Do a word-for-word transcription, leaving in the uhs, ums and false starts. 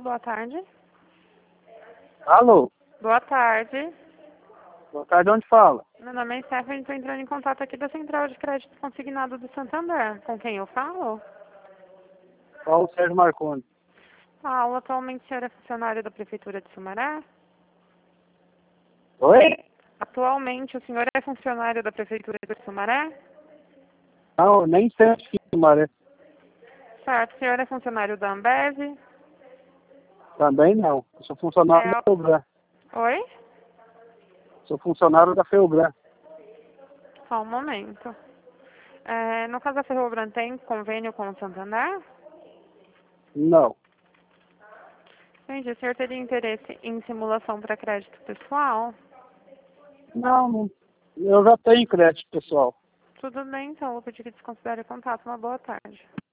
boa tarde. Alô? Boa tarde. Boa tarde, onde fala? Meu nome é Stephanie, estou entrando em contato aqui da Central de Crédito Consignado do Santander. Com quem eu falo? Paulo Sérgio Marconi. Paulo, atualmente o senhor é funcionário da Prefeitura de Sumaré? Oi? Atualmente o senhor é funcionário da Prefeitura de Sumaré? Não, nem sei onde fica, Maré. Certo, o senhor é funcionário da Ambev? Também não. Eu sou funcionário É... da Feubran. Oi? Sou funcionário da Feubran. Só um momento. É, no caso da Ferrobran tem convênio com o Santander? Não. Entendi. O senhor teria interesse em simulação para crédito pessoal? Não, não. Eu já tenho crédito, pessoal. Tudo bem, então. Eu vou pedir que desconsidere o contato. Uma boa tarde.